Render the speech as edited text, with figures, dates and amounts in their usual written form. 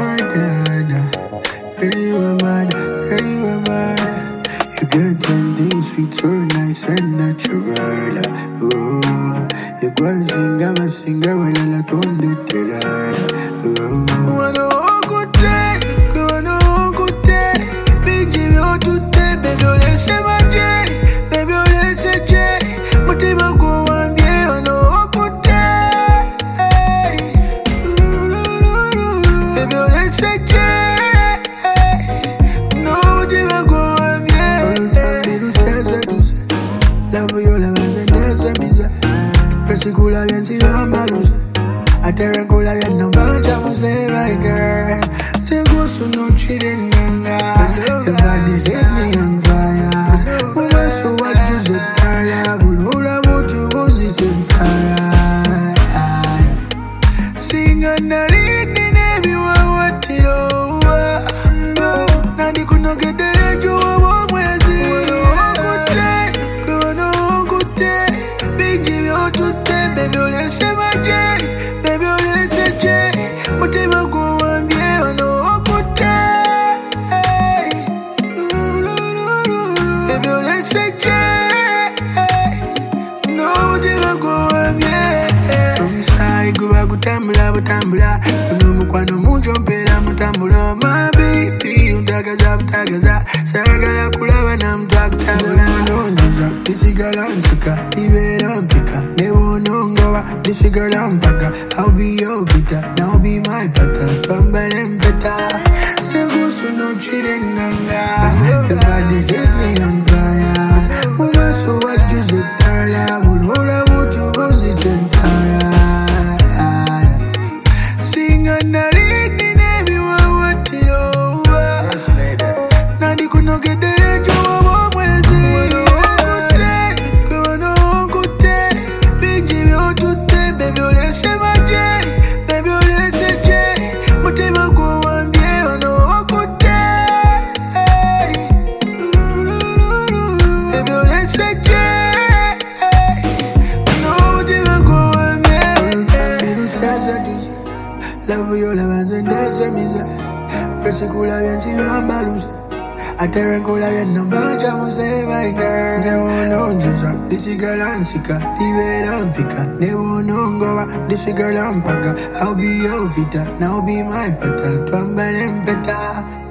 You get something sweet, so nice and natural. Oh, you go and sing, I'm a singer when I don't need to oh. Wanna walk good day, wanna walk good day. Big Jimmy, oh, today, baby, let's say my day, baby, let's say Jay. Mutima go one day, wanna walk good day. Baby, let's say Jay. No, mutima go. Love you, love and dance a misa. Resicula, and see Lambalusa. A terracula, and no bunch of say, my girl. Say, go so no cheating, your body set me on fire. Woman, so what you said, Tara, Bulla, what you was this inside. Sing and a read in everyone, what it over. Now they could not get the job. Baby, let's say my J. Baby, let's say J. Mutima go and be on a good day. Baby, let's say J. No, mutima go and be. From side, go back to Tambula. No, Mukwano, Mujompera, Mutambula, my baby. Tagaza. Sagala Kulava, I'm Tagaza. This is girl ansika, even pika. Never know this is girl ampaka. I'll be your bitter, now be my butter. Tumble and better. Say go so no cheating nanga. Your body set me on fire. Woman, so what you said, Tara. All I want you was this inside. Sing and a read in everyone what it over. Now they could not get the job. Love you, love and dance a misa. Resicula, and see Lambalusa. A terracula, and no bunch of say, my girl. They won't know Jusa. This is girl ansika. Leave it on pika. Never know go. This is girl ampaka. I'll be your bitter. Now be my butter. Tumble and better.